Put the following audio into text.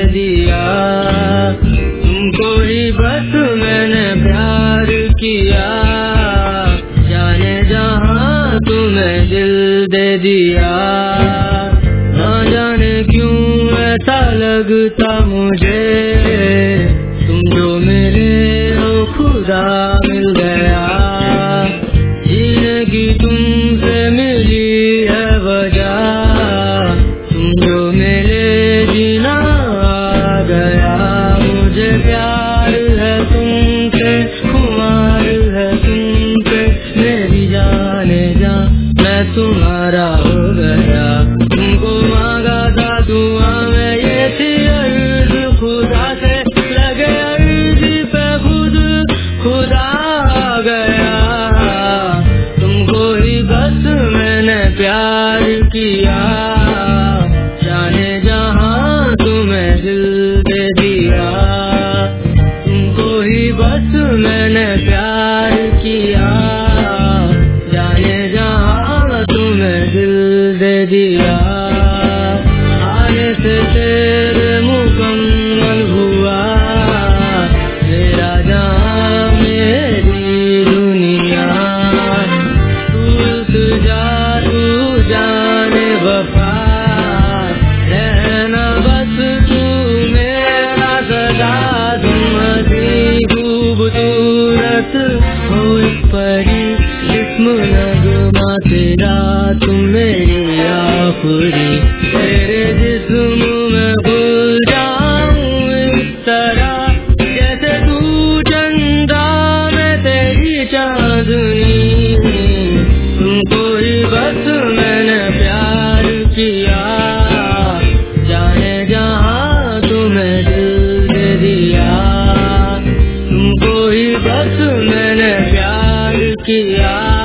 दिया, तुमको ही बस मैंने प्यार किया, जाने जहाँ तुम्हें दिल दे दिया। ना जाने क्यों ऐसा लगता मुझे, तुम जो मिले हो खुदा मिल गया। जीने की तुमसे मिली है वजह, तुम जो मिले जीना आ गया। मुझे प्यार है तुमसे, खुमार है तुमसे, मेरी जाने जा मैं तुम्हारा हो गया। तुमको मांगा था दुआ में ये थी अर्ज खुदा से, लगे अर्ज पे खुद खुदा आ गया। तुमको ही बस मैंने प्यार किया, जाने जहाँ तुम्हें दिल दे दिया। तुमको ही बस मैंने प्यार किया, जाने जहाँ तुम्हें दिल दे दिया। आने से तेरे मुकम्मल हुआ तेरा जहाँ मेरी दुनिया। तू जाने वफा, रहना बस तू मेरा सदा। तुम हंसी खूबसूरत हो एक परी, जिस्म नगमा तेरा, तुम मेरी आखिरी। तेरे जिस्म में भूल जाऊं इस तरह, जैसे तू चंदा मैं तेरी चांदनी। तुमको ही बस मैंने प्यार किया, जाने जहाँ तुम्हें दिल दे दिया। तुमको ही बस मैंने प्यार किया।